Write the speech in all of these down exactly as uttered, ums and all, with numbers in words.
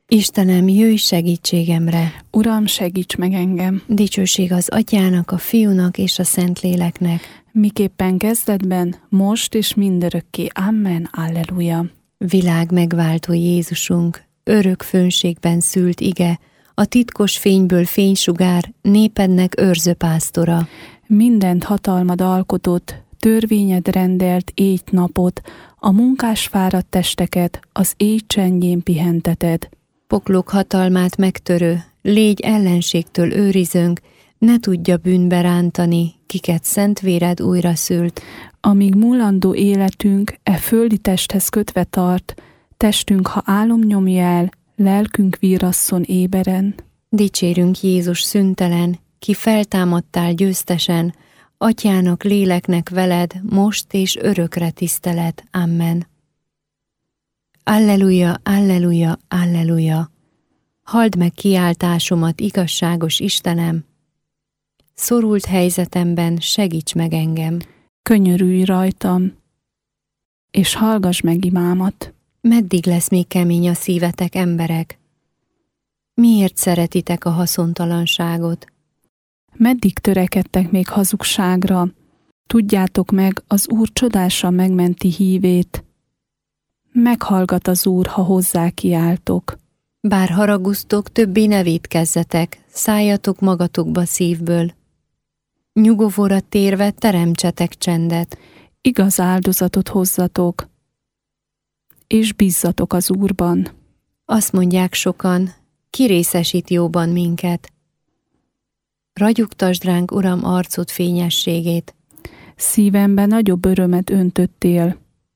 Istenem, jöjj segítségemre! Uram, segíts meg engem! Dicsőség az Atyának, a Fiúnak és a Szentléleknek. Miképpen kezdetben, most és mindörökké. Amen. Alleluja! Világ megváltó Jézusunk, örök fönségben szült ige, a titkos fényből fénysugár, népednek őrző pásztora. Mindent hatalmad alkotott, törvényed rendelt éjt-napot, a munkás fáradt testeket az éj csendjén pihenteted. Poklok hatalmát megtörő, légy ellenségtől őrizőnk, ne tudja bűnbe rántani, kiket szent véred újra szült. Amíg múlandó életünk e földi testhez kötve tart, testünk, ha álom nyomja el, lelkünk vírasszon éberen. Dicsérünk Jézus szüntelen, ki feltámadtál győztesen, Atyának, léleknek veled, most és örökre tisztelet. Amen. Alleluja, alleluja, alleluja! Halld meg kiáltásomat, igazságos Istenem! Szorult helyzetemben segíts meg engem! Könyörülj rajtam, és hallgass meg imámat. Meddig lesz még kemény a szívetek, emberek? Miért szeretitek a haszontalanságot? Meddig törekedtek még hazugságra? Tudjátok meg, az Úr csodásan megmenti hívét. Meghallgat az Úr, ha hozzá kiáltok. Bár haragusztok, többé ne vétkezzetek, szálljatok magatokba szívből. Nyugovóra térve teremtsetek csendet. Igaz áldozatot hozzatok, és bízzatok az Úrban. Azt mondják sokan, ki részesít jóban minket. Ragyogtasd ránk, Uram, arcod fényességét. Szívemben nagyobb örömet öntöttél,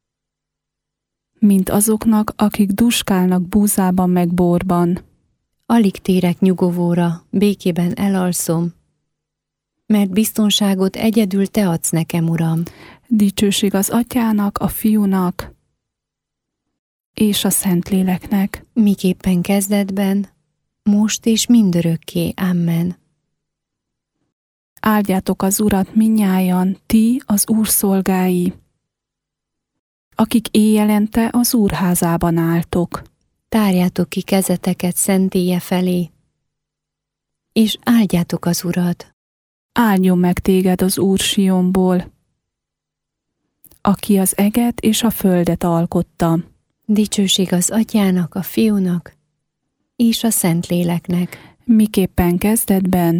mint azoknak, akik duskálnak búzában meg borban. Alig térek nyugovóra, békében elalszom, mert biztonságot egyedül te adsz nekem, Uram. Dicsőség az Atyának, a Fiúnak és a Szentléleknek. Miképpen kezdetben, most és mindörökké. Amen. Áldjátok az Urat minnyájan, ti az Úr szolgái, akik éjjelente az Úr házában álltok. Tárjátok ki kezeteket szentélye felé, és áldjátok az Urat. Áldjon meg téged az Úr Sionból, aki az eget és a földet alkotta. Dicsőség az Atyának, a Fiúnak és a Szentléleknek. Miképpen kezdetben,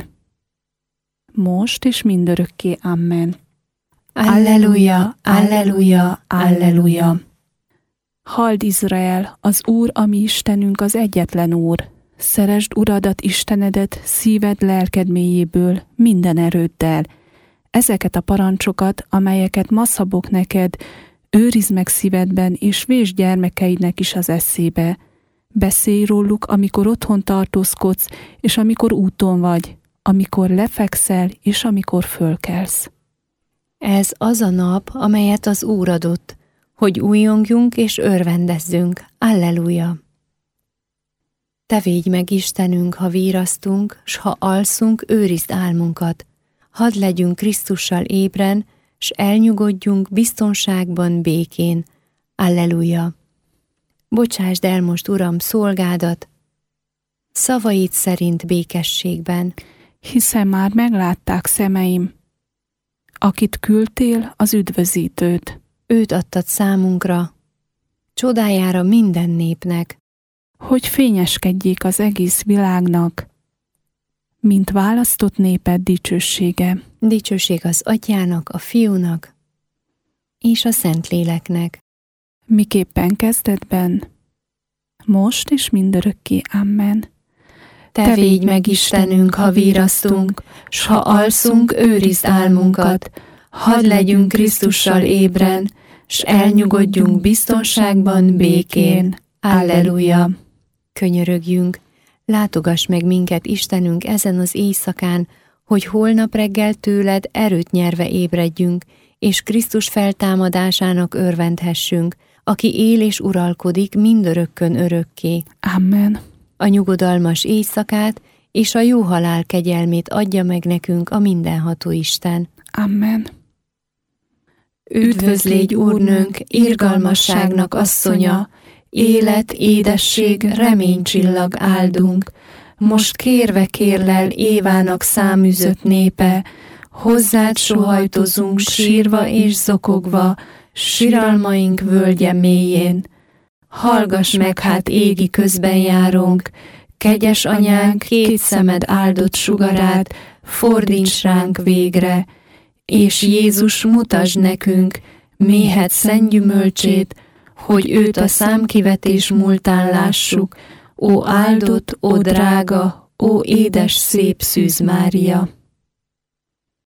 most és mindörökké. Amen. Alleluja, alleluja, alleluja! Halld Izrael, az Úr, a mi Istenünk, az egyetlen Úr. Szeresd Uradat, Istenedet, szíved, lelked mélyéből, minden erőddel. Ezeket a parancsokat, amelyeket ma szabok neked, őrizd meg szívedben, és vésd gyermekeidnek is az eszébe. Beszélj róluk, amikor otthon tartózkodsz, és amikor úton vagy, amikor lefekszel, és amikor fölkelsz. Ez az a nap, amelyet az Úr adott, hogy újjongjunk és örvendezzünk. Alleluja! Te védj meg, Istenünk, ha vírasztunk, s ha alszunk, őrizd álmunkat. Hadd legyünk Krisztussal ébren, s elnyugodjunk biztonságban, békén. Alleluja! Bocsásd el most, Uram, szolgádat, szavaid szerint békességben. Hiszen már meglátták szemeim, akit küldtél, az üdvözítőt. Őt adtad számunkra, csodájára minden népnek, hogy fényeskedjék az egész világnak, mint választott néped dicsősége. Dicsőség az Atyának, a Fiúnak és a Szentléleknek. Miképpen kezdetben, most és mindörökké. Amen. Te védj meg, Istenünk, ha vírasztunk, s ha alszunk, őrizd álmunkat. Hadd legyünk Krisztussal ébren, s elnyugodjunk biztonságban, békén. Alleluja! Könyörögjünk, látogass meg minket, Istenünk, ezen az éjszakán, hogy holnap reggel tőled erőt nyerve ébredjünk, és Krisztus feltámadásának örvendhessünk, aki él és uralkodik mindörökkön örökké. Amen. A nyugodalmas éjszakát és a jó halál kegyelmét adja meg nekünk a mindenható Isten. Amen. Üdvözlégy, Úrnőnk, irgalmasságnak asszonya, élet, édesség, reménycsillag áldunk. Most kérve kérlel Évának száműzött népe, hozzád sohajtozunk sírva és zokogva, siralmaink völgye mélyén. Hallgass meg hát égi közben járunk, kegyes anyánk két szemed áldott sugarát, fordíts ránk végre, és Jézus mutasd nekünk méhed szent gyümölcsét, hogy őt a számkivetés múltán lássuk, ó áldott, ó drága, ó édes szép Szűz Mária!